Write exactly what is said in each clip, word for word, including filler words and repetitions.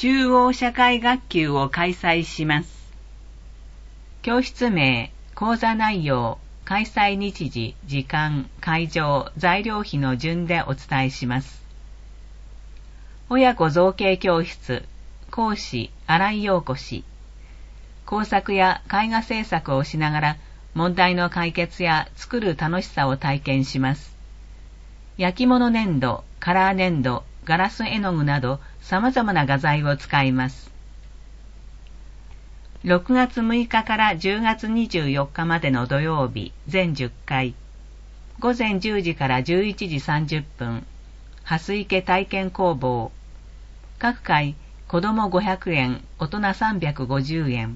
中央社会学級を開催します。教室名、講座内容、開催日時、時間、会場、材料費の順でお伝えします。親子造形教室、講師、新井陽子氏。工作や絵画制作をしながら問題の解決や作る楽しさを体験します。焼き物粘土、カラー粘土、ガラス絵の具など様々な画材を使います。ろくがつむいかからじゅうがつにじゅうよっかまでの土曜日全じゅっかい、ごぜんじゅうじからじゅういちじさんじゅっぷん、蓮池体験工房。各回、子どもごひゃくえん、大人さんびゃくごじゅうえん。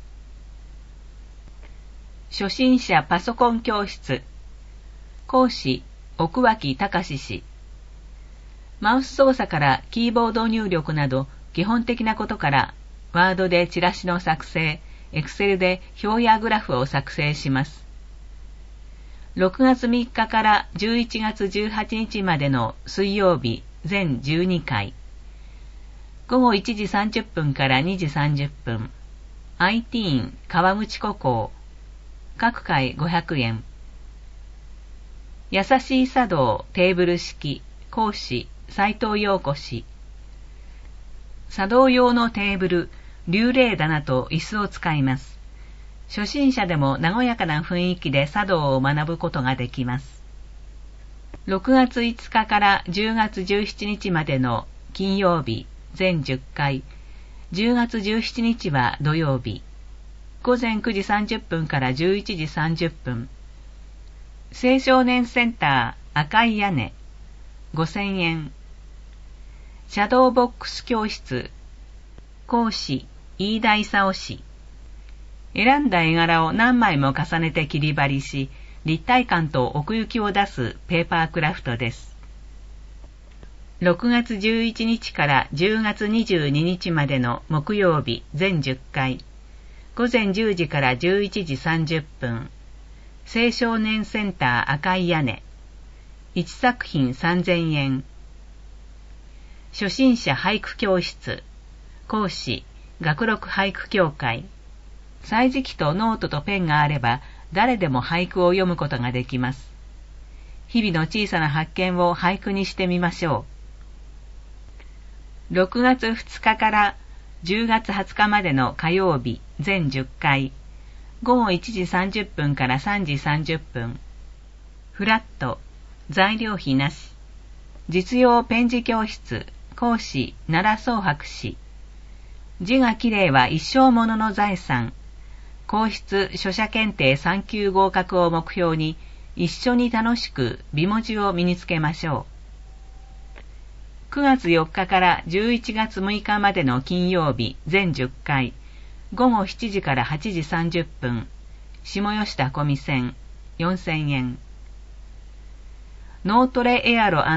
初心者パソコン教室。講師、奥脇隆氏。マウス操作からキーボード入力など基本的なことから、ワードでチラシの作成、エクセルで表やグラフを作成します。ろくがつみっかからじゅういちがつじゅうはちにちまでの水曜日全じゅうにかい。ごごいちじさんじゅっぷんからにじさんじゅっぷん。アイティーン川口湖校。各回ごひゃくえん。優しい茶道テーブル式。講師斉藤陽子氏。茶道用のテーブル、流麗棚と椅子を使います。初心者でも和やかな雰囲気で茶道を学ぶことができます。ろくがついつかからじゅうがつじゅうしちにちまでの金曜日全じゅっかい、じゅうがつじゅうしちにちは土曜日、ごぜんくじさんじゅっぷんからじゅういちじさんじゅっぷん。青少年センター赤い屋根、ごせんえん。シャドーボックス教室、講師飯田勲氏。選んだ絵柄を何枚も重ねて切り張りし、立体感と奥行きを出すペーパークラフトです。ろくがつじゅういちにちからじゅうがつにじゅうににちまでの木曜日全じゅっかい、ごぜんじゅうじからじゅういちじさんじゅっぷん。青少年センター赤い屋根、いちさくひんさんぜんえん。初心者俳句教室、講師学録俳句協会。歳時記とノートとペンがあれば誰でも俳句を読むことができます。日々の小さな発見を俳句にしてみましょう。ろくがつふつかからじゅうがつはつかまでの火曜日全じゅっかい、ごごいちじさんじゅっぷんからさんじさんじゅっぷん。フラット、材料費なし。実用ペン字教室、講師奈良宗博士。字がきれいは一生ものの財産。皇室書写検定さんきゅう合格を目標に、一緒に楽しく美文字を身につけましょう。くがつよっかからじゅういちがつむいかまでの金曜日全じゅっかい、ごごしちじからはちじさんじゅっぷん、下吉田小見線、よんせんえん。脳トレエアロ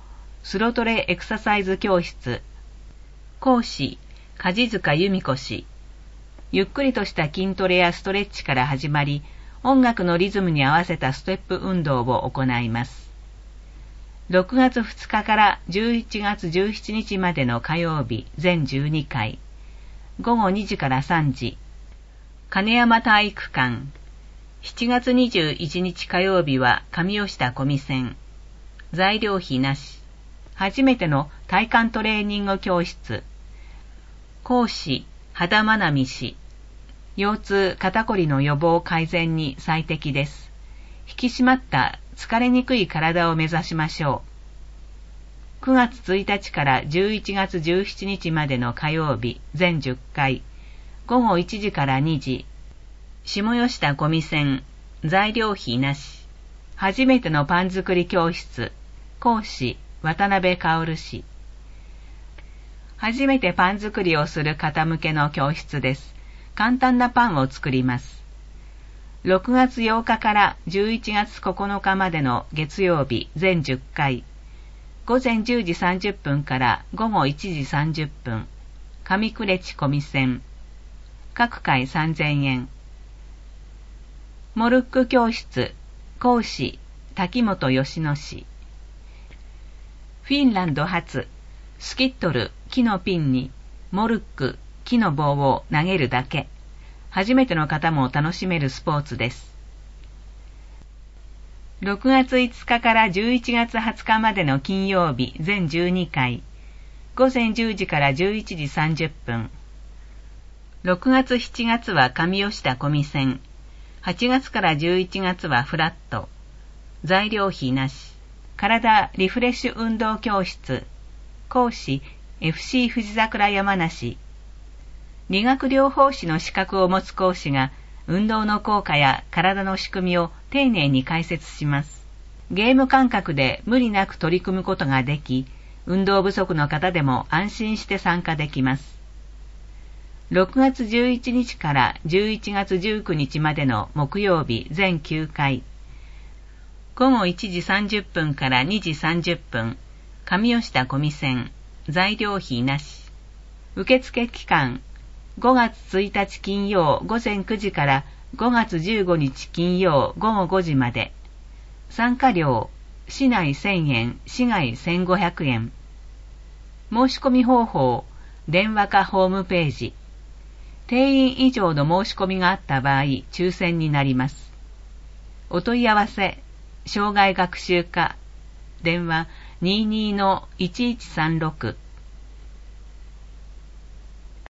&スロトレエクササイズ教室、講師梶塚由美子氏。ゆっくりとした筋トレやストレッチから始まり、音楽のリズムに合わせたステップ運動を行います。ろくがつふつかからじゅういちがつじゅうしちにちまでの火曜日全じゅうにかい、ごごにじからさんじ、金山体育館。しちがつにじゅういちにち火曜日は上吉田小見線。材料費なし。初めての体幹トレーニング教室。講師肌真奈美氏。腰痛肩こりの予防改善に最適です。引き締まった疲れにくい体を目指しましょう。くがつついたちからじゅういちがつじゅうしちにちまでの火曜日全じゅっかい、ごごいちじからにじ、下吉田小見線。材料費なし。初めてのパン作り教室。講師渡辺薫氏。初めてパン作りをする方向けの教室です。簡単なパンを作ります。ろくがつようかからじゅういちがつここのかまでの月曜日全じゅっかい、ごぜんじゅうじさんじゅっぷんからごごいちじさんじゅっぷん、上呉地小見線。各回さんぜんえん。モルック教室、講師滝本義野氏。フィンランド発スキットル木のピンにモルック、木の棒を投げるだけ。初めての方も楽しめるスポーツです。ろくがついつかからじゅういちがつはつかまでの金曜日全じゅうにかい、ごぜんじゅうじからじゅういちじさんじゅっぷん。ろくがつしちがつは上吉田小見線、はちがつからじゅういちがつはフラット、材料費なし、体リフレッシュ運動教室、講師 エフシー 富士桜山梨。理学療法士の資格を持つ講師が運動の効果や体の仕組みを丁寧に解説します。ゲーム感覚で無理なく取り組むことができ、運動不足の方でも安心して参加できます。ろくがつじゅういちにちからじゅういちがつじゅうくにちまでの木曜日全きゅうかい、ごごいちじさんじゅっぷんからにじさんじゅっぷん、上吉田小見線、材料費なし。受付期間、ごがつついたち金曜ごぜんくじからごがつじゅうごにち金曜ごごごじまで。参加料、市内せんえん、市外せんごひゃくえん。申し込み方法、電話かホームページ。定員以上の申し込みがあった場合、抽選になります。お問い合わせ、障害学習課、電話 にじゅうにのいちいちさんろく